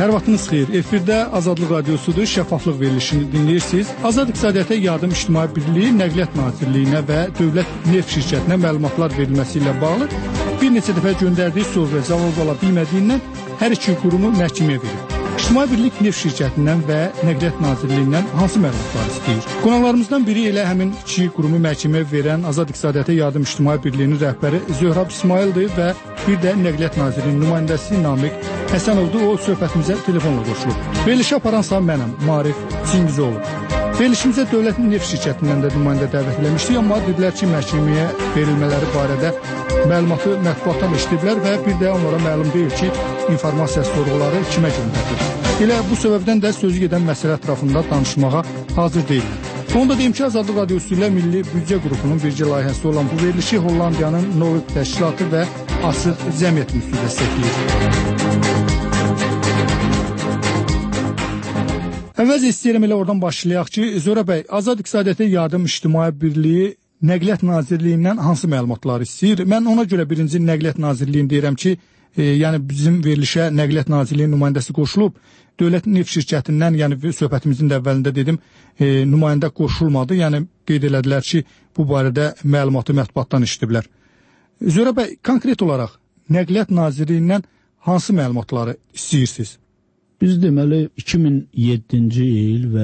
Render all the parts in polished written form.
Hər vaxtınız xeyir. Efirdə Azadlıq Radiosudur, şəffaflıq verilişini dinləyirsiniz. Azad İqtisadiyyata Yardım İctimai Birliyi Nəqliyyat Nazirliyinə və Dövlət Neft Şirkətinə məlumatlar verilməsi ilə bağlı bir neçə dəfə göndərdiyi soruya cavab ala bilmədiyindən hər iki qurumu məhkəməyə verib. İctimai Birlik Neft Şirkətindən və Nəqliyyat Nazirliyindən hansı məlumatlar istəyir? Qonaqlarımızdan biri elə həmin iki qurumu məhkəməyə verən Azad İqtisadiyyata Yardım İctimai Birliyinin rəhbəri Zöhrab İsmayıldır və bir də Nəqliyyat Nazirliyinin nümayəndəsi Namiq Həsənovdur. O söhbətimizə telefonla qoşulub. Verilişi aparan sağ mənəm, Marif Çingizoğlu. Verilişimizə Dövlət Neft Şirkətindən də nümayəndə dəvət eləmişdik, amma dedilər ki, məhkəməyə verilmələri barədə məlumatı mətbuatdan eşitdiblər və bir də onlara məlum deyil ki, informasiya sorğuları kimə göndərilir. Elə bu səbəbdən də sözü gedən məsələ ətrafında danışmağa hazır deyillər. Onu da deyim ki, Azadlıq Radiosu ilə Milli Büdcə Qrupunun bircə layihəsi olan bu verilişi Hollandiyanın Novib Təşkilatı və Açıq Cəmiyyət Müstü dəstəkləyir. Əvvəl istəyirəm elə oradan başlayaq ki, Zöhrab bəy, Azad İqtisadiyyata Yardım İctimai Birliyi Nəqliyyat Nazirliyindən hansı məlumatları istəyir? Mən ona görə birinci Nəqliyyat Nazirliyini deyirəm ki, yəni bizim verilişə Nəqliyyat Nazirliyinin nümayəndəsi qoşulub, Dövlət Neft Şirkətindən, yəni söhbətimizin də əvvəlində dedim, nümayəndə qoşulmadı. Yəni qeyd elədilər ki, bu barədə məlumatı mətbuatdan eşitdiblər. Zöhrab bəy, konkret olaraq Nəqliyyat Nazirliyindən hansı məlumatları istəyirsiniz? Biz deməli 2007-ci il və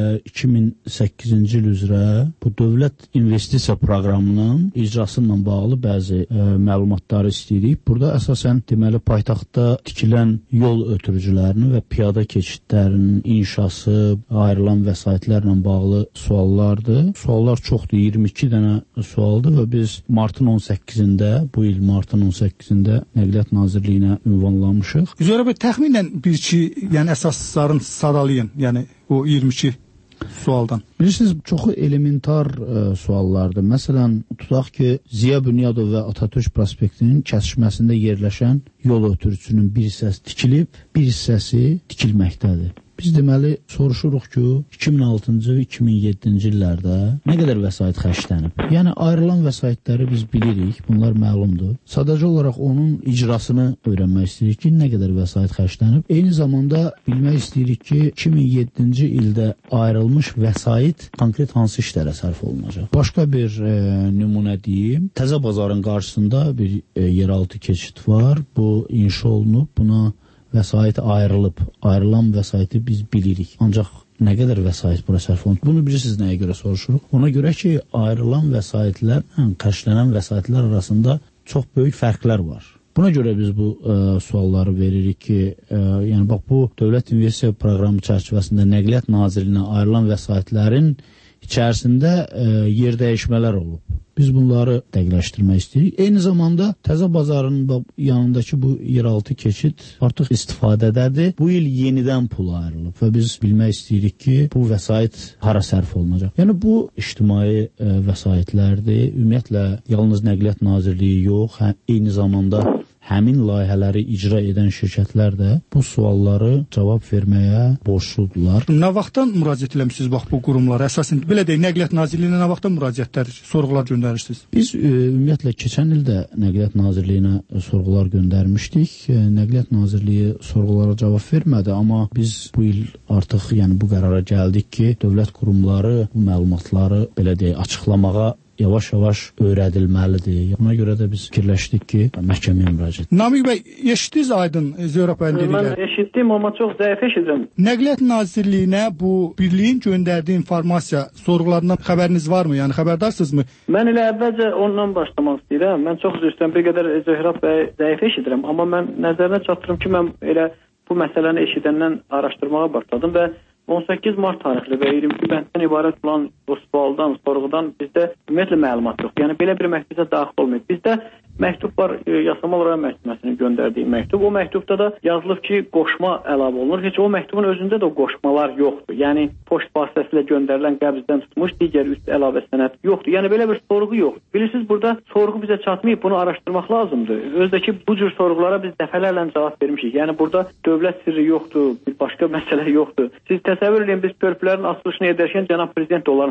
2008-ci il üzrə bu dövlət investisiya proqramının icrası ilə bağlı bəzi məlumatları istəyirik. Burada əsasən deməli paytaxtda tikilən yol ötürücülərinin və piyada keçidlərinin inşası, ayrılan vəsaitlərlə bağlı suallardır. Suallar çoxdur, 22 dənə sualdır və biz martın 18-də, bu il martın 18-də Nəqliyyat Nazirliyinə ünvanlamışıq. Zöhrab bəy, təxminən bir-iki, yəni əsasların sadalayın, yəni o 22 sualdan. Bilirsiniz, çoxu elementar suallardır. Məsələn, tutaq ki, Ziya Bünyadov və Atatürk prospektinin kəsişməsində yerləşən yol ötürücüsünün bir hissəsi tikilib, bir hissəsi tikilməkdədir. Biz deməli soruşuruq ki, 2006-cı, 2007-ci illərdə nə qədər vəsait xərclənib? Yəni ayrılan vəsaitləri biz bilirik, bunlar məlumdur. Sadəcə olaraq onun icrasını öyrənmək istəyirik ki, nə qədər vəsait xərclənib. Eyni zamanda bilmək istəyirik ki, 2007-ci ildə ayrılmış vəsait konkret hansı işlərə sərf olunacaq? Başqa bir nümunə deyim. Təzə bazarın qarşısında bir yeraltı keçid var. Bu inşa olunub, buna vəsait ayrılıb. Ayrılan vəsaiti biz bilirik. Ancaq nə qədər vəsait bura sərf olunub? Bunu bilirsiniz nəyə görə soruşuruq? Ona görə ki, ayrılan vəsaitlərlə xərclənən vəsaitlər arasında çox böyük fərqlər var. Buna görə biz bu sualları veririk ki, yəni bax bu Dövlət İnvestisiya Proqramı çərçivəsində Nəqliyyat Nazirliyinə ayrılan vəsaitlərin içərisində yer dəyişmələr olub. Biz bunları dəqiqləşdirmək istəyirik. Eyni zamanda Təzə bazarın yanındakı bu yeraltı keçid artıq istifadədədir. Bu il yenidən pul ayrılıb və biz bilmək istəyirik ki, bu vəsait hara sərf olunacaq. Yəni bu ictimai vəsaitlərdir. Ümumiyyətlə yalnız Nəqliyyat Nazirliyi yox, eyni zamanda həmin layihələri icra edən şirkətlər də bu sualları cavab verməyə borcludular. Nə vaxtdan müraciət eləmişsiniz bax bu qurumlara? Əsasən belə deyək, Nəqliyyat Nazirliyinə nə vaxtdan müraciətlər, sorğular göndərirsiniz? Biz ümumiyyətlə keçən ildə Nəqliyyat Nazirliyinə sorğular göndərmişdik. Nəqliyyat Nazirliyi sorğulara cavab vermədi, amma biz bu il artıq yəni bu qərara gəldik ki, dövlət qurumları bu məlumatları belə deyək açıqlamağa yavaş-yavaş öyrədilməlidir. Ona görə də biz fikirləşdik ki, məhkəməyə müraciət. Namiq bəy, eşitdiniz Aydın Zöhrab bəyin dedikləri? Mən eşitdim, amma çox zəif eşidirəm. Nəqliyyat Nazirliyinə bu birliyin göndərdiyi informasiya sorğularından xəbəriniz varmı? Yəni xəbərdarsınızmı? Mən elə əvvəlcə ondan başlamaq istəyirəm. Mən çox üzr istəyirəm, bir qədər Zöhrab bəy zəif eşidirəm, amma mən nəzərinə çatdırım ki, mən elə bu məsələni eşidəndən araşdırmağa başladım və 18 mart tarixli və 22 bənddən ibarət olan bu sualdan, sorğudan bizdə ümumiyyətlə məlumat yox. Yəni belə bir məktubda daxil olmayıb. Bizdə məktub var, Yasamal Rayon Məhkəməsinin göndərdiyi məktub. O məktubda da yazılıb ki, qoşma əlavə olunur. Heç o məktubun özündə də o qoşmalar yoxdur. Yəni poçt vasitəsilə göndərilən qəbzdən tutmuş digər üst əlavə sənəd yoxdur. Yəni belə bir sorğu yoxdur. Bilirsiniz, burada sorğu bizə çatmayıb, bunu araşdırmaq lazımdır. Özdəki bu cür sorğulara biz dəfələrlə cavab vermişik. Yəni burada dövlət sirri yoxdur, bir başqa məsələ yoxdur. Siz təsəvvür edin, biz körpülərin açılışını edərkən cənab prezident onların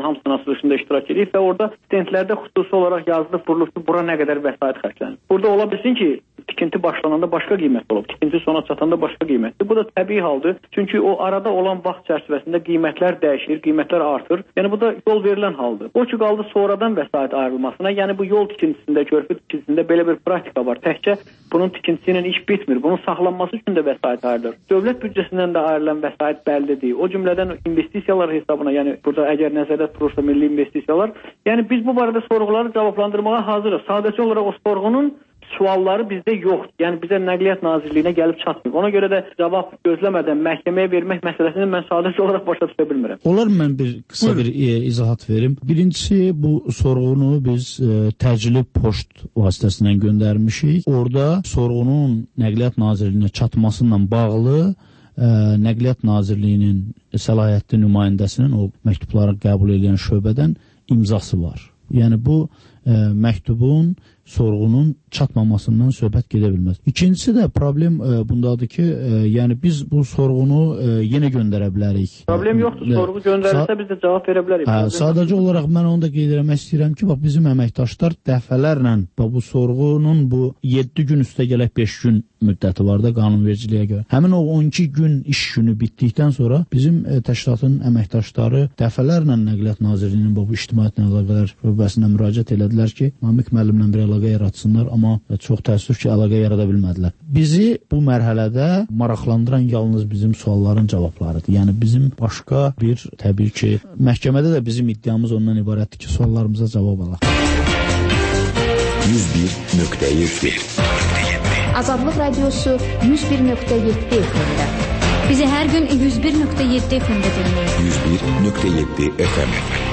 hamısının açılışında iştirak edib və orada stendlərdə xüsusi olaraq yazılıb, vurulub ki, bura nə qədər vəsait xərclənir. Burada ola bilsin ki, tikinti başlananda başqa qiymət olub, tikinti sona çatanda başqa qiymətdir. Bu da təbii haldır. Çünki o arada olan vaxt çərçivəsində qiymətlər dəyişir, qiymətlər artır. Yəni bu da yol verilən haldır. O ki qaldı sonradan vəsait ayrılmasına. Yəni bu yol tikintisində, körpü tikintisində belə bir praktika var. Təkcə bunun tikintisi ilə iş bitmir. Bunun saxlanması üçün də vəsait ayrılır. Dövlət büdcəsindən də ayrılan vəsait bəllidir. O cümlədən investisiyalar hesabına, yəni burada əgər nəzərdə tutulursa milli investisiyalar, yəni biz bu barədə sorğuları cavablandırmağa hazırıq. Sadəcə olaraq o sorğunun sualları bizdə yoxdur. Yəni bizə Nəqliyyat Nazirliyinə gəlib çatmır. Ona görə də cavab gözləmədən məhkəməyə vermək məsələsini mən sadəcə olaraq başa düşə bilmirəm. Olar mən bir qısa bir izahat verim. Birincisi bu sorğunu biz təcili poçt vasitəsindən göndərmişik. Orada sorğunun Nəqliyyat Nazirliyinə çatmasıyla bağlı Nəqliyyat Nazirliyinin səlahiyyətli nümayəndəsinin o məktubları qəbul edən şöbədən imzası var. Yəni bu məktubun sorğunun çatmamasından söhbət gedə bilməz. İkincisi də problem bundadır ki, yəni biz bu sorğunu yenə göndərə bilərik. Problem yoxdur. Sorğu göndərilsə biz də cavab verə bilərik. Sadəcə olaraq mən onu da qeyd etmək istəyirəm ki, bax bizim əməkdaşlar dəfələrlə bu sorğunun bu 7 gün üstə gələk 5 gün müddəti var da qanunvericiliyə görə. Həmin o 12 gün iş günü bitdikdən sonra bizim təşkilatın əməkdaşları dəfələrlə Nəqliyyat Nazirliyinin bu ictimaiyyət əlaqələr şöbəsinə müraciət elədilər ki, Namiq müəllimlə bir əlaqə yaratsınlar, amma çox təəssüf ki, əlaqə yarada bilmədilər. Bizi bu mərhələdə maraqlandıran yalnız bizim sualların cavablarıdır. Yəni bizim başqa bir, təbii ki, məhkəmədə də bizim iddiamız ondan ibarətdir ki, suallarımıza cavab alaq. 101.7 Azadlıq Radiosu 101.7 FM-də. Bizi hər gün 101.7 FM-də dinləyin. 101.7 FM.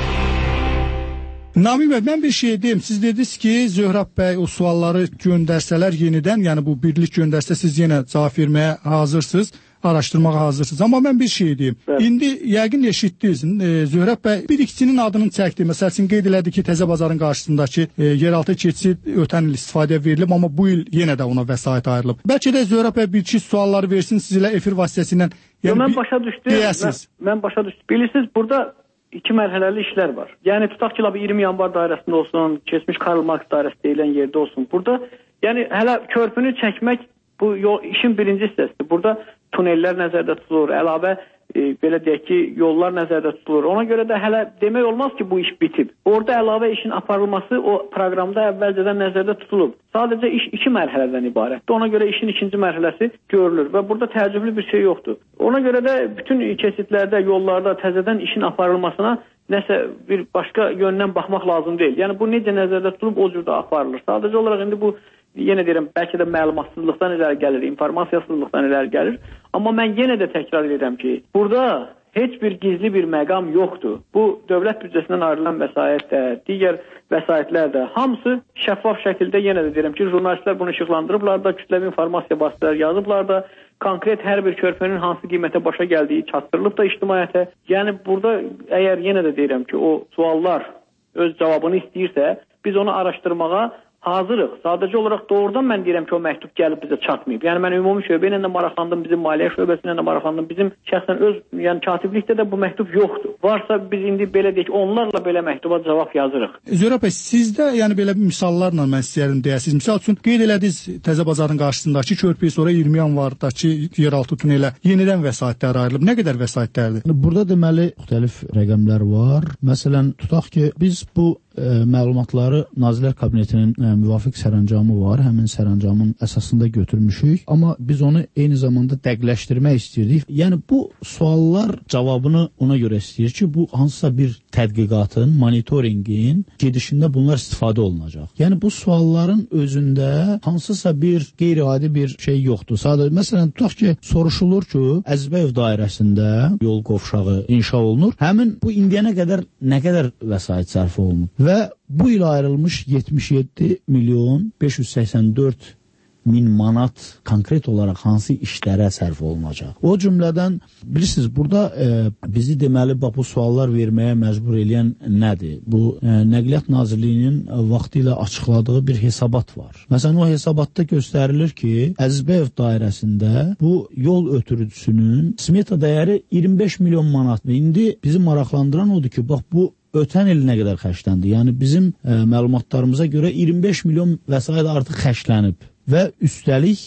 Namiq bəy, mən bir şey deyim. Siz dediniz ki, Zöhrab bəy o sualları göndərsələr yenidən, yəni bu birlik göndərsə siz yenə cavab verməyə hazırsınız, araşdırmağa hazırsınız. Amma mən bir şey deyim. Evet. İndi yəqin eşitdiniz, Zöhrab bəy bir ikisinin adını çəkdi. Məsələn, qeyd elədi ki, Təzə Bazarın qarşısındakı yeraltı keçid ötən il istifadəyə verilib, amma bu il yenə də ona vəsait ayrılıb. Bəlkə də Zöhrab bəy bir-iki sualları versin sizlə efir vasitəsilə. Yəni, mən başa düşdüm. Mən başa düşdüm. Bilirsiniz, burada 2 mərhələli işlər var. Yəni tutaq ki, 20 yanvar dairəsində olsun, keçmiş Karl Marx dairəsi deyilən yerdə olsun. Burada yəni hələ körpünü çəkmək bu işin birinci hissəsidir. Burada tunellər nəzərdə tutulur, əlavə belə deyək ki, yollar nəzərdə tutulur. Ona görə də hələ demək olmaz ki, bu iş bitib. Orada əlavə işin aparılması o proqramda əvvəlcədən nəzərdə tutulub. Sadəcə iş 2 mərhələdən ibarətdir. Ona görə işin ikinci mərhələsi görülür və burada təəccüblü bir şey yoxdur. Ona görə də bütün keçidlərdə, yollarda təzədən işin aparılmasına nəsə bir başqa yöndən baxmaq lazım deyil. Yəni bu necə nəzərdə tutulub o cürdə aparılır. Sadəcə olaraq indi bu yenə deyirəm, bəlkə də məlumatsızlıqdan irəli gəlir, informasiyasızlıqdan irəli gəlir. Amma mən yenə də təkrar edirəm ki, burada heç bir gizli bir məqam yoxdur. Bu dövlət büdcəsindən ayrılan vəsait də, digər vəsaitlər də hamısı şəffaf şəkildə yenə də deyirəm ki, jurnalistlər bunu işıqlandırıblar da, kütləvi informasiya vasitələri yazıblar da, konkret hər bir körpünün hansı qiymətə başa gəldiyi çatdırılıb da ictimaiyyətə. Yəni burada əgər yenə də deyirəm ki, o suallar öz cavabını istəyirsə, biz onu araşdırmağa hazırıq. Sadəcə olaraq doğrudan mən deyirəm ki, o məktub gəlib bizə çatmayıb. Yəni mən ümumi şöbə ilə də maraqlandım, bizim maliyyə şöbəsinə də maraqlandım. Bizim şəxsən öz, yəni katiblikdə də bu məktub yoxdur. Varsa biz indi belə deyək, onlarla belə məktuba cavab yazırıq. Zöhrab bəy, sizdə yəni belə misallarla mən istəyirəm deyəsiniz. Misal üçün qeyd elədiniz Təzə Bazarın qarşısındakı körpüyə, sonra 20 yanvardakı yeraltı tunelə yenidən vəsaitlər ayrılıb. Nə qədər vəsaitlərdir? Burada deməli müxtəlif rəqəmlər var. Məsələn, tutaq ki, biz bu məlumatları Nazirlər Kabinetinin müvafiq sərəncamı var. Həmin sərəncamın əsasında götürmüşük. Amma biz onu eyni zamanda dəqiqləşdirmək istəyirdik. Yəni bu suallar cavabını ona görə istəyir ki, bu hansısa bir tədqiqatın, monitoringin gedişində bunlar istifadə olunacaq. Yəni bu sualların özündə hansısa bir qeyri-adi bir şey yoxdur. Sadəcə məsələn tutaq ki, soruşulur ki, Əzbəyev dairəsində yol qovşağı inşa olunur. Həmin bu indiyənə qədər nə qədər vəsait sərf olunub? Və bu il ayrılmış 77 milyon 584 min manat konkret olaraq hansı işlərə sərf olunacaq? O cümlədən bilirsiniz, burada bizi deməli bu suallar verməyə məcbur eləyən nədir? Bu Nəqliyyat Nazirliyinin vaxtilə açıqladığı bir hesabat var. Məsələn, o hesabatda göstərilir ki, Əzbəyev dairəsində bu yol ötürücüsünün smeta dəyəri 25 milyon manatdır. İndi bizi maraqlandıran odur ki, bax bu ötən il nə qədər xərcləndi? Yəni bizim məlumatlarımıza görə 25 milyon vəsait artıq xərclənib və üstəlik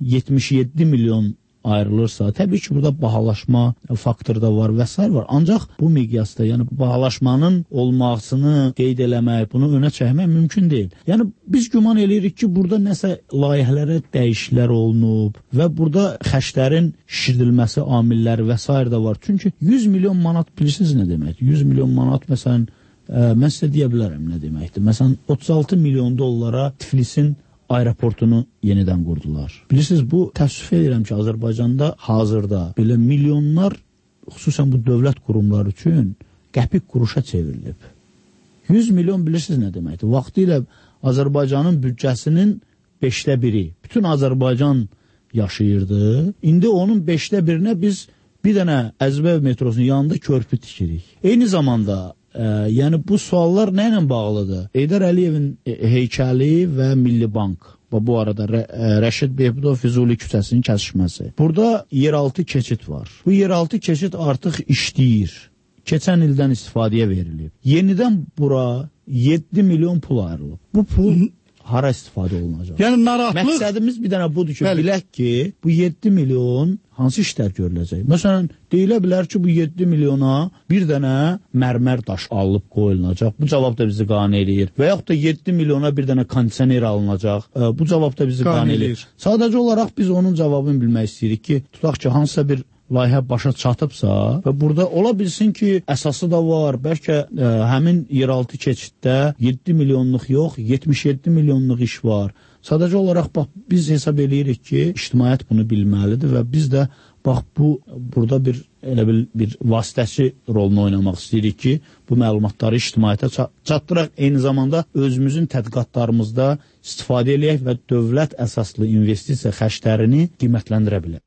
77 milyon ayrılırsa, təbii ki, burada bahalaşma faktoru da var və s. var. Ancaq bu miqyasda, yəni bahalaşmanın olmasını qeyd eləmək, bunu önə çəkmək mümkün deyil. Yəni biz güman eləyirik ki, burada nəsə layihələrə dəyişikliklər olunub və burada xərclərin şişirdilməsi amilləri və s. da var. Çünki 100 milyon manat bilirsiniz nə deməkdir? 100 milyon manat məsələn, mən sizə deyə bilərəm nə deməkdir. Məsələn, 36 milyon dollara Tiflisin aeroportunu yenidən qurdular. Bilirsiniz, bu təəssüf edirəm ki, Azərbaycanda hazırda belə milyonlar, xüsusən bu dövlət qurumları üçün qəpik quruşa çevrilib. 100 milyon bilirsiniz nə deməkdir? Vaxtilə Azərbaycanın büdcəsinin 5də biri. Bütün Azərbaycan yaşayırdı. İndi onun 5də birinə biz bir dənə Əzbəv metrosunun yanında körpü tikirik. Eyni zamanda yəni bu suallar nə ilə bağlıdır? Heydər Əliyevin heykəli və Milli Bank və bu arada Rəşid Behbudov Füzuli küçəsinin kəsişməsi. Burada yeraltı keçid var. Bu yeraltı keçid artıq işləyir. Keçən ildən istifadəyə verilib. Yenidən bura 7 milyon pul ayrılıb. Bu pul hara istifadə olunacaq? Yəni narahatlıq... Məqsədimiz bir dənə budur ki, bilək ki, bu 7 milyon hansı işlər görüləcək? Məsələn, deyilə bilər ki, bu 7 milyona bir dənə mərmər daş alıb qoyulacaq. Bu cavab da bizi qane eləyir. Və yaxud da 7 milyona bir dənə kondisioner alınacaq. Bu cavab da bizi qane eləyir. Sadəcə olaraq biz onun cavabını bilmək istəyirik ki, tutaq ki, hansısa bir layihə başa çatıbsa və burada ola bilsin ki, əsası da var. Bəlkə həmin yeraltı keçiddə 7 milyonluq yox, 77 milyonluq iş var. Sadəcə olaraq bax, biz hesab eləyirik ki, ictimaiyyət bunu bilməlidir və biz də bax, burada bir vasitəçi rolunu oynamaq istəyirik ki, bu məlumatları ictimaiyyətə çatdıraq, eyni zamanda özümüzün tədqiqatlarımızda istifadə eləyək və dövlət əsaslı investisiya xərclərini qiymətləndirə bilək.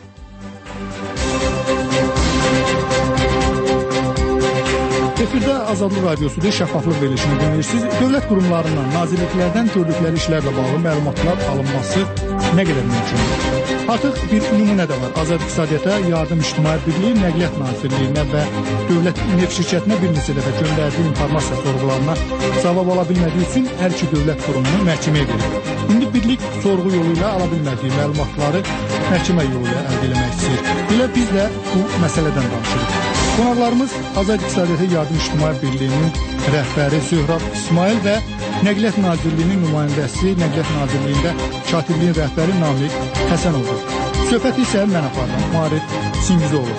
Efirdə Azadlıq Radiosu'da şəffaflıq verilişini dinləyirsiniz. Dövlət qurumlarından, nazirliklərdən gördükləri işlərlə bağlı məlumatlar alınması nə qədər mümkündür? Artıq bir nümunə də var. Azad İqtisadiyyata Yardım İctimai Birliyi Nəqliyyat Nazirliyinə və Dövlət Neft Şirkətinə bir neçə dəfə göndərdiyi informasiya sorğularına cavab ala bilmədiyi üçün hər iki dövlət qurumunu məhkəməyə verir. İndi birlik sorğu yolu ilə ala bilmədiyi məlumatları məhkəmə yolu ilə əldə etmək istəyir. Elə biz də bu məsələdən danışırıq. Qonaqlarımız Azad İqtisadiyyata Yardım İctimai Birliyinin rəhbəri Zöhrab İsmail və Nəqliyyat Nazirliyinin nümayəndəsi, Nəqliyyat Nazirliyində katibliyin rəhbəri Namiq Həsənov. Söhbət isə mən apardım, Marif Singizoğlu.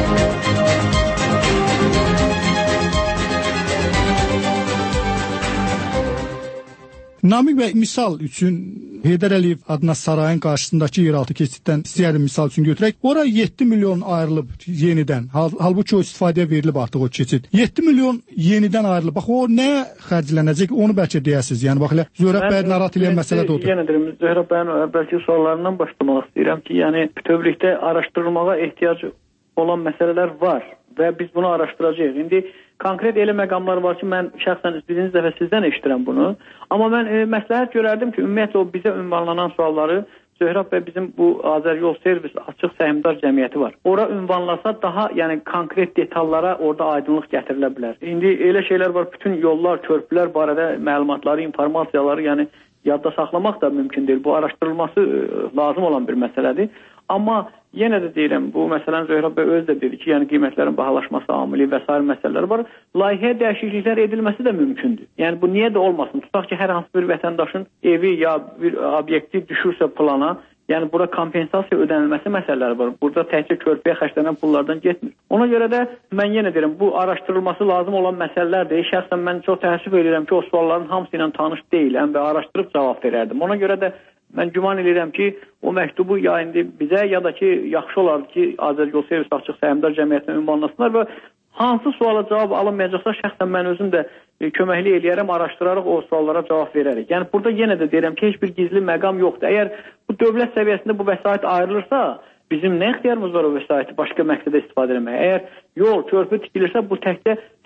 Namiq bəy, misal üçün Heydər Əliyev adına sarayın qarşısındakı yeraltı keçiddən istəyərim misal üçün götürək. Ora 7 milyon ayrılıb yenidən. Halbuki o istifadəyə verilib artıq o keçid. 7 milyon yenidən ayrılıb. Bax, o nə xərclənəcək? Onu bəlkə deyəsiniz. Yəni, bax, Zöhrab bəy narahat edən məsələ də odur. Yenə deyirəm, Zöhrab bəyin əvvəlki suallarından başlamaq istəyirəm ki, yəni bütövlükdə araşdırılmağa ehtiyac olan məsələlər var və biz bunu araşdıracağıq. İndi konkret elə məqamlar var ki, mən şəxsən birinci dəfə sizdən eşidirəm bunu. Amma mən məsləhət görərdim ki, ümumiyyətlə o bizə ünvanlanan sualları Zöhrab bəy bizim bu Azəryol Servis Açıq Səhmdar Cəmiyyəti var. Ora ünvanlasa daha yəni konkret detallara orada aydınlıq gətirilə bilər. İndi elə şeylər var, bütün yollar, körpülər barədə məlumatları, informasiyaları yəni yadda saxlamaq da mümkün deyil. Bu araşdırılması lazım olan bir məsələdir. Amma yenə də deyirəm, bu məsələn Zöhrab bəy özü də dedi ki, yəni qiymətlərin bahalaşması amili və s. məsələlər var. Layihəyə dəyişikliklər edilməsi də mümkündür. Yəni bu niyə də olmasın? Tutaq ki, hər hansı bir vətəndaşın evi ya bir obyekti düşürsə plana, yəni bura kompensasiya ödənilməsi məsələləri var. Burada təkcə körpüyə xərclənən pullardan getmir. Ona görə də mən yenə deyirəm, bu araşdırılması lazım olan məsələlərdir. Şəxsən mən çox təəssüf edirəm ki, o sualların hamısı ilə tanış deyiləm və araşdırıb cavab verərdim. Ona görə də mən güman edirəm ki, o məktubu ya indi bizə ya da ki, yaxşı olardı ki, Azəryol Servis Açıq Səhmdar Cəmiyyətinə ünvanlasınlar və hansı suala cavab alınmayacaqsa şəxsən mən özüm də köməkli eləyərəm, araşdıraraq o suallara cavab verərik. Yəni burada yenə də deyirəm ki, heç bir gizli məqam yoxdur. Əgər bu dövlət səviyyəsində bu vəsait ayrılırsa, bizim nə ixtiyarımız var o vəsaiti başqa məqsədə istifadə etməyə? Əgər yol, körpü tikilirsə, bu təkcə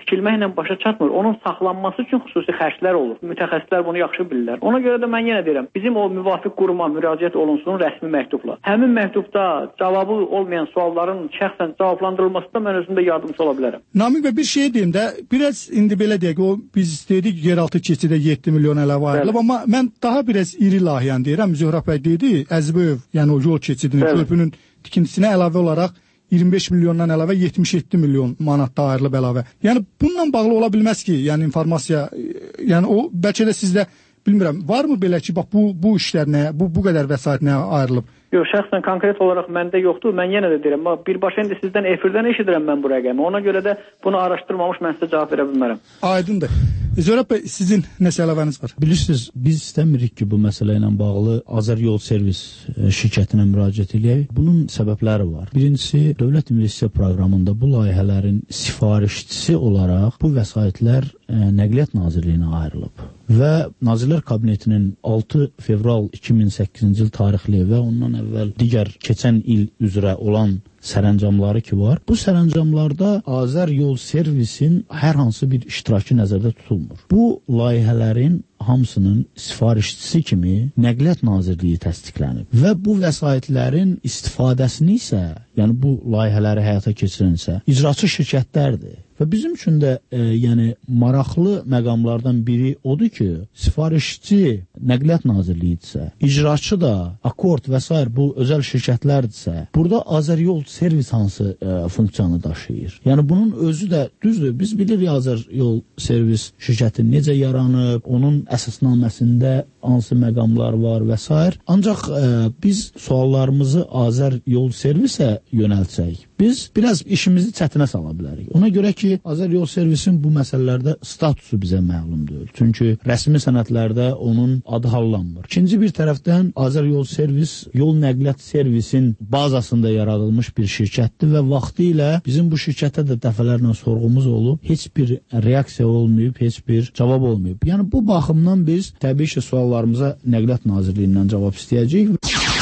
tikilməklə başa çatmır. Onun saxlanması üçün xüsusi xərclər olur. Mütəxəssislər bunu yaxşı bilirlər. Ona görə də mən yenə deyirəm, bizim o müvafiq quruma müraciət olunsun rəsmi məktubla. Həmin məktubda cavabı olmayan sualların şəxsən cavablandırılmasında mən özümdə yardımcı ola bilərəm. Namiq bəy, bir şey deyim də, biraz indi belə deyək, o biz dedik yeraltı keçidə 7 milyon əlavə ayrılıb, amma mən daha biraz iri layihəni deyirəm. Zöhrə bəy dedi, Əzbəyev, yəni o yol keçidinin körpünün tikintisinə əlavə olaraq 25 milyondan əlavə 77 milyon manat da ayrılıb əlavə. Yəni bununla bağlı ola bilməz ki, yəni informasiya, yəni o bəlkə də sizdə bilmirəm, varmı belə ki, bax bu işlər nə, bu qədər vəsait nə ayrılıb? Yox, şəxsən konkret olaraq məndə yoxdur. Mən yenə də deyirəm, birbaşa indi sizdən efirdən eşidirəm mən bu rəqəmi. Ona görə də bunu araşdırmamış mən sizə cavab verə bilmərəm. Aydındır. Zöhrə bəy, sizin nəsə əlavəniz var? Bilirsiniz, biz istəmirik ki, bu məsələ ilə bağlı Azər Yol Servis şirkətinə müraciət edək. Bunun səbəbləri var. Birincisi, Dövlət İnvestisiya proqramında bu layihələrin sifarişçisi olaraq bu vəsaitlər Nəqliyyat Nazirliyinə ayrılıb. Və Nazirlər Kabinetinin 6 fevral 2008-ci il tarixli və ondan əvvəl digər keçən il üzrə olan sərəncamları ki var. Bu sərəncamlarda Azər Yol Servisin hər hansı bir iştirakı nəzərdə tutulmur. Bu layihələrin hamısının sifarişçisi kimi Nəqliyyat Nazirliyi təsdiqlənib və bu vəsaitlərin istifadəsini isə, yəni bu layihələri həyata keçirən isə icraçı şirkətlərdir. Və bizim üçün də yəni maraqlı məqamlardan biri odur ki, sifarişçi Nəqliyyat Nazirliyidirsə, icraçı da Akord və s. bu özəl şirkətlərdirsə, burada Azər Yol Servis hansı funksiyanı daşıyır? Yəni bunun özü də düzdür. Biz bilirik Azər Yol Servis şirkəti necə yaranıb, onun əsasnaməsində hansı məqamlar var və s. Ancaq biz suallarımızı Azər Yol Servisə yönəltsək, biz biraz işimizi çətinə sala bilərik. Ona görə ki, Azər Yol Servisin bu məsələlərdə statusu bizə məlum deyil. Çünki rəsmi sənədlərdə onun adı hallanmır. İkinci bir tərəfdən Azər Yol Servis yol nəqliyyat servisin bazasında yaradılmış bir şirkətdir və vaxtı ilə bizim bu şirkətə də dəfələrlə sorğumuz olub, heç bir reaksiya olmayıb, heç bir cavab olmayıb. Yəni bu baxımdan biz təbii ki, suallarımıza Nəqliyyat Nazirliyindən cavab istəyəcəyik.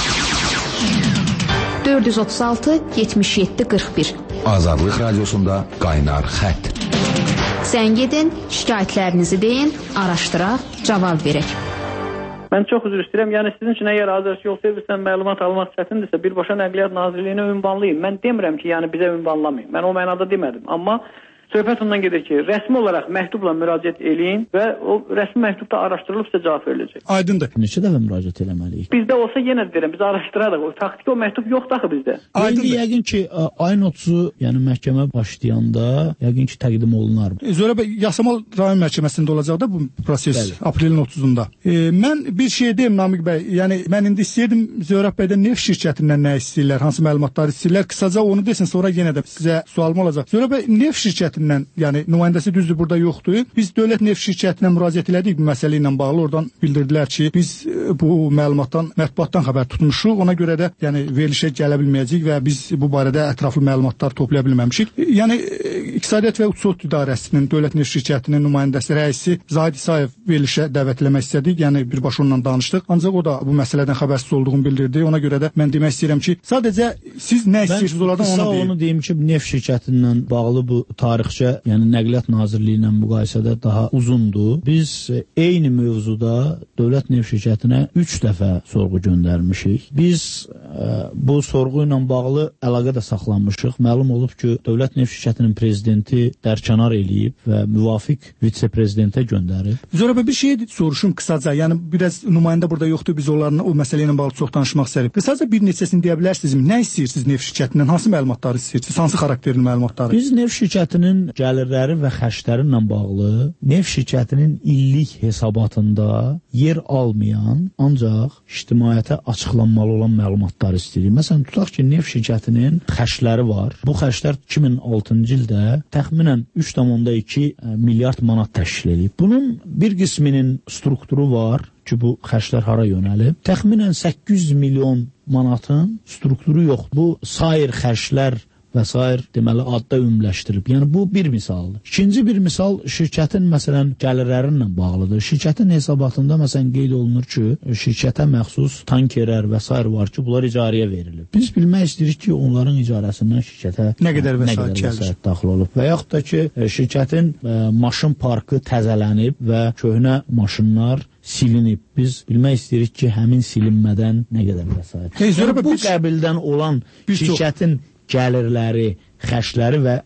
436 77 41 Azadlıq Radiosunda qaynar xətt. Zəng edin, şikayətlərinizi deyin, araşdıraq, cavab verək. Mən çox üzr istəyirəm. Yəni sizin üçün əgər Azər Yol Servisindən məlumat almaq çətindirsə, birbaşa Nəqliyyat Nazirliyinə ünvanlayın. Mən demirəm ki, yəni bizə ünvanlamayın. Mən o mənada demədim. Amma söhbət ondan gedir ki, rəsmi olaraq məktubla müraciət eləyin və o rəsmi məktubda araşdırılıb sizə cavab veriləcək. Aydındır. Neçə dəfə müraciət eləməliyik? Bizdə olsa yenə deyirəm, biz araşdırarıq. O faktiki o məktub yoxdur axı bizdə. Aydındır. Yəqin ki, ayın 30-u, yəni məhkəmə başlayanda yəqin ki, təqdim olunar. Zöhrə bəy, Yasamal rayon məhkəməsində olacaq da bu proses. Bəli. Aprelin 30-unda. Mən bir şey deyim Namiq bəy, yəni mən indi istəyirdim Zöhrə bəydən neft şirkətindən nə istəyirlər, hansı məlumatları istəyirlər. Qısaca onu desin, sonra yenə də sizə sualım olacaq. Zöhrə bəy, neft şirkətindən, yəni nümayəndəsi düzdür burada yoxdur. Biz Dövlət Neft şirkətinə müraciət elədik bu məsələ ilə bağlı. Oradan bildirdilər ki, biz bu məlumatdan, mətbuatdan xəbər tutmuşuq. Ona görə də yəni verilişə gələ bilməyəcəyik və biz bu barədə ətraflı məlumatlar toplaya bilməmişik. Yəni İqtisadiyyat və Uçot İdarəsinin Dövlət Neft şirkətinin nümayəndəsi rəisi Zahid İsayev verilişə dəvət eləmək istədik. Yəni birbaşa onunla danışdıq. Ancaq o da bu məsələdən xəbərsiz olduğunu bildirdi. Ona görə də mən demək istəyirəm ki, sadəcə siz nə istəyirsiniz onlardan onu deyin. Onu deyim ki, neft şirkətindən bağlı bu tarixçə, yəni Nəqliyyat Nazirliyi ilə müqayisədə daha uzundur. Biz eyni mövzuda Dövlət Neft şirkətinə 3 dəfə sorğu göndərmişik. Biz bu sorğu ilə bağlı əlaqə də saxlanmışıq. Məlum olub ki, Dövlət Neft şirkətinin prezidenti dərkənar eləyib və müvafiq vitse-prezidentə göndərib. Zöhrə bəy, bir şey soruşum qısaca. Yəni biraz nümayəndə burada yoxdur. Biz onlarla o məsələ ilə bağlı çox danışmaq istəyirik. Qısaca bir neçəsini deyə bilərsinizmi? Nə istəyirsiniz neft şirkətindən? Hansı məlumatları istəyirsiniz? Hansı xarakterli məlumatları? Biz neft şirkətinin gəlirləri və xərcləri ilə bağlı neft şirkətinin illik hesabatında yer almayan, ancaq ictimaiyyətə açıqlanmalı olan məlumatları istəyirik. Məsələn, tutaq ki, neft şirkətinin xərcləri var. Bu xərclər 2006-cı ildə təxminən 3,2 milyard manat təşkil edib. Bunun bir qisminin strukturu var ki, bu xərclər hara yönəlib. Təxminən 800 milyon manatın strukturu yoxdur. Bu sair xərclər və s. deməli adda ümumləşdirib. Yəni bu bir misaldır. İkinci bir misal şirkətin məsələn gəlirləri ilə bağlıdır. Şirkətin hesabatında məsələn qeyd olunur ki, şirkətə məxsus tankerlər və s. var ki, bunlar icarəyə verilib. Biz bilmək istəyirik ki, onların icarəsindən şirkətə nə qədər vəsait daxil olub və yaxud da ki, şirkətin maşın parkı təzələnib və köhnə maşınlar silinib. Biz bilmək istəyirik ki, həmin silinmədən nə qədər vəsait. Bu qəbildən olan şirkətin gəlirləri, xərcləri və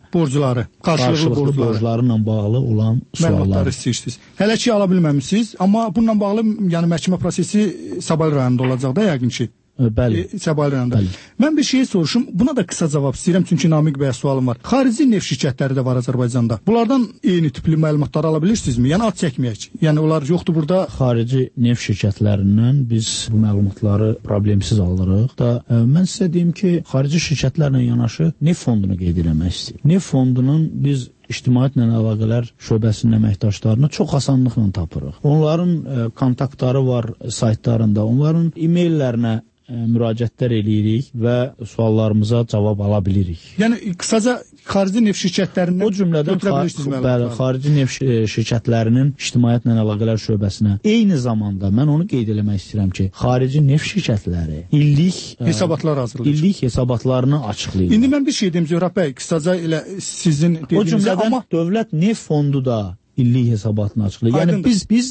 qarşılıqlı borcları ilə bağlı olan suallar istəyirsiniz. Hələ ki ala bilməmisiniz, amma bununla bağlı yəni məhkəmə prosesi Sabal rayonunda olacaq da yəqin ki. Bəli. Sabal rayonunda. Mən bir şey soruşum. Buna da qısa cavab istəyirəm çünki Namiq bəyə sualım var. Xarici neft şirkətləri də var Azərbaycanda. Bunlardan eyni tipli məlumatları ala bilirsinizmi? Yəni ad çəkməyək. Yəni onlar yoxdur burada. Xarici neft şirkətlərindən biz bu məlumatları problemsiz alırıq da mən sizə deyim ki, xarici şirkətlərlə yanaşı neft fondunu qeyd etmək istəyirəm. Neft fondunun biz İctimaiyyətlə əlaqələr şöbəsinin əməkdaşlarını çox asanlıqla tapırıq. Onların kontaktları var saytlarında, onların e-maillərinə müraciətlər eləyirik və suallarımıza cavab ala bilirik. Yəni qısaca xarici neft şirkətlərindən o cümlədən xarici neft şirkətlərinin ictimaiyyətlə əlaqələr şöbəsinə eyni zamanda mən onu qeyd etmək istəyirəm ki, xarici neft şirkətləri illik hesabatlar hazırlayır. İllik hesabatlarını açıqlayır. İndi mən bir şey deyim Zöhrab bəy, qısaca elə sizin dediyinizə, o cümlədən amma Dövlət Neft Fondu da illik hesabatını açıqlayır. Yəni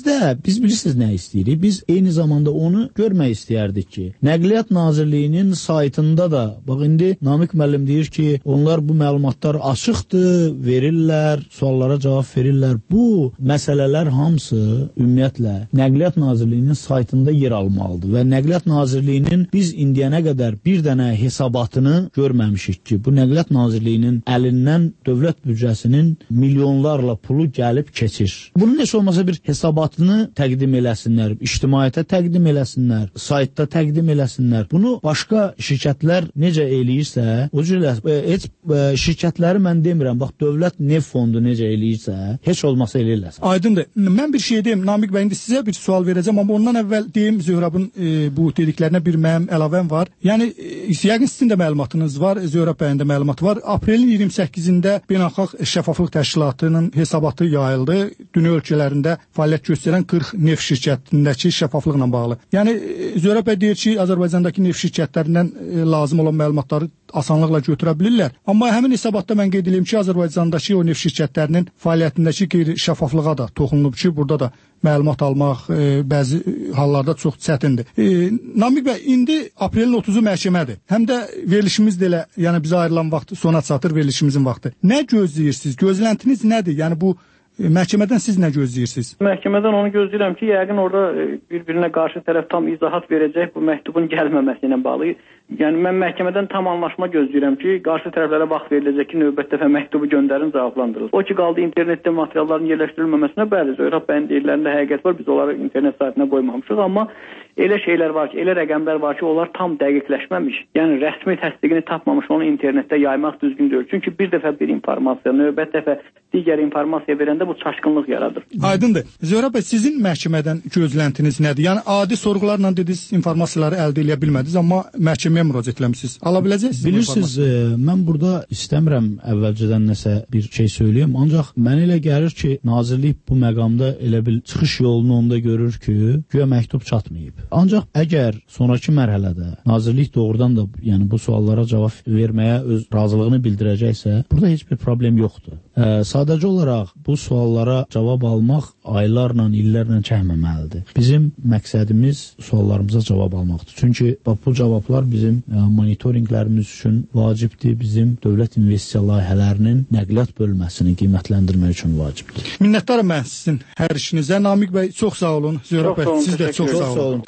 biz bilirsiniz nə istəyirik? Biz eyni zamanda onu görmək istəyərdik ki, Nəqliyyat Nazirliyinin saytında da, bax indi Namiq müəllim deyir ki, onlar bu məlumatlar açıqdır, verirlər, suallara cavab verirlər. Bu məsələlər hamısı ümumiyyətlə Nəqliyyat Nazirliyinin saytında yer almalıdır və Nəqliyyat Nazirliyinin biz indiyənə qədər bir dənə hesabatını görməmişik ki, bu Nəqliyyat Nazirliyinin əlindən dövlət büdcəsinin milyonlarla pulu gəlib keçir. Bunun heç olmasa bir hesabatını təqdim eləsinlər, ictimaiyyətə təqdim eləsinlər, saytda təqdim eləsinlər. Bunu başqa şirkətlər necə eləyirsə, o cür heç şirkətləri mən demirəm, bax Dövlət Neft Fondu necə eləyirsə, heç olmasa eləyirlər. Aydındır. Mən bir şey deyim, Namiq bəy, indi sizə bir sual verəcəm, amma ondan əvvəl deyim Zöhrabın bu dediklərinə bir mənim əlavəm var. Yəni yəqin sizin də məlumatınız var, Zöhrab bəyin də məlumatı var. Aprelin 28-də Beynəlxalq Şəffaflıq Təşkilatının hesabatı yayıldı. Dünya ölkələrində fəaliyyət göstərən 40 neft şirkətindəki şəffaflıqla bağlı. Yəni Zöhrab bəy deyir ki, Azərbaycandakı neft şirkətlərindən lazım olan məlumatları asanlıqla götürə bilirlər. Amma həmin hesabatda mən qeyd edeyim ki, Azərbaycandakı o neft şirkətlərinin fəaliyyətindəki qeyri-şəffaflığa da toxunulub ki, burada da məlumat almaq bəzi hallarda çox çətindir. Namiq bəy, indi aprelin 30-u məhkəmədir. Həm də verilişimiz də elə, yəni bizə ayrılan vaxt sona çatır, verilişimizin vaxtı. Nə gözləyirsiniz? Gözləntiniz nədir? Yəni bu məhkəmədən siz nə gözləyirsiniz? Məhkəmədən onu gözləyirəm ki, yəqin orada bir-birinə qarşı tərəf tam izahat verəcək bu məktubun gəlməməsi ilə bağlı. Yəni mən məhkəmədən tam anlaşma gözləyirəm ki, qarşı tərəflərə vaxt veriləcək ki, növbət dəfə məktubu göndərin, cavablandırılsın. O ki, qaldı internetdə materialların yerləşdirilməməsinə, bəli, Zöhrab bəyin deyirlərində həqiqət var, biz onları internet saytına qoymamışıq, amma elə şeylər var ki, elə rəqəmlər var ki, onlar tam dəqiqləşməmiş, yəni rəsmi təsdiqini tapmamış, onu internetdə yaymaq düzgün deyil. Çünki bir dəfə bir informasiya, növbət dəfə digər informasiya verəndə bu çaşqınlıq yaradır. Aydındır. Zöhrab bəy, sizin məhkəmədən gözləntiniz nədir? Yəni adi sorğularla dediniz, informasiyaları əldə edə bilmədiniz, amma məhkəməyə müraciət etmisiniz. Ala biləcəksiniz? Bilirsiniz, mən burada istəmirəm əvvəlcədən nəsə bir şey söyləyim, ancaq mənə elə gəlir ki, nazirlik bu məqamda elə bil çıxış yolunu onda görür ki, güya məktub çatmayıb. Ancaq əgər sonraki mərhələdə nazirlik doğrudan da yəni bu suallara cavab verməyə öz razılığını bildirəcəksə, burada heç bir problem yoxdur. Sadəcə olaraq bu suallara cavab almaq aylarla, illərlə çəkməməlidir. Bizim məqsədimiz suallarımıza cavab almaqdır. Çünki bu cavablar bizim monitorinqlərimiz üçün vacibdir, bizim dövlət investisiya layihələrinin nəqliyyat bölməsini qiymətləndirmək üçün vacibdir. Minnətdaram mən sizin hər işinizə. Namiq bəy, çox sağ olun. Zöhrab bəy, siz də çox sağ olun.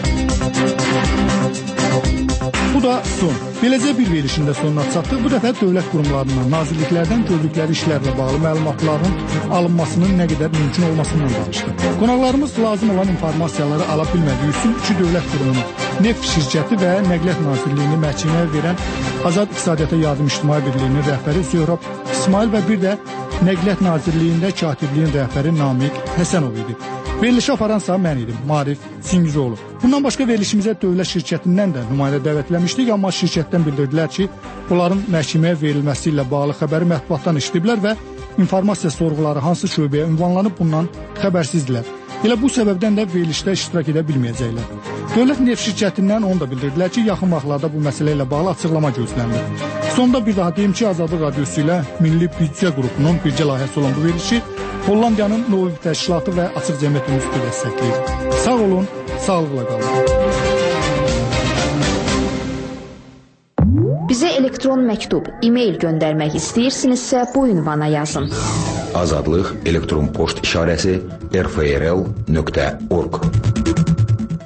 Bu da son. Beləcə bir verilişində sonuna çatdıq. Bu dəfə dövlət qurumlarından, nazirliklərdən gördükləri işlərlə bağlı məlumatların alınmasının nə qədər mümkün olmasından danışdıq. Qonaqlarımız lazım olan informasiyaları ala bilmədiyi üçün iki dövlət qurumunu, Neft şirkəti və Nəqliyyat Nazirliyini məhkəməyə verən Azad İqtisadiyyata Yardım İctimai Birliyinin rəhbəri Zöhrab İsmail və bir də Nəqliyyat Nazirliyində katibliyin rəhbəri Namiq Həsənov idi. Verilişi aparansa mən idim, Marif Singizoğlu. Bundan başqa verilişimizə dövlət şirkətindən də nümayəndə dəvət eləmişdik, amma şirkətdən bildirdilər ki, onların məhkəməyə verilməsi ilə bağlı xəbəri mətbuatdan eşidiblər və informasiya sorğuları hansı şöbəyə ünvanlanıb bundan xəbərsizdirlər. Elə bu səbəbdən də verilişdə iştirak edə bilməyəcəklər. Dövlət neft şirkətindən onu da bildirdilər ki, yaxın vaxtlarda bu məsələ ilə bağlı açıqlama gözlənilir. Sonda bir daha deyim ki, Azadlıq Radiosu ilə Milli Büdcə qrupunun birgə layihəsi olan bu verilişi Hollandiyanın Novi təşkilatı və Açıq Cəmiyyət Institutu dəstəkləyir. Sağ olun, sağlıqla qalın. Bizə elektron məktub, e-mail göndərmək istəyirsinizsə bu ünvana yazın. Azadlıq elektron poçt işarəsi rfrl.org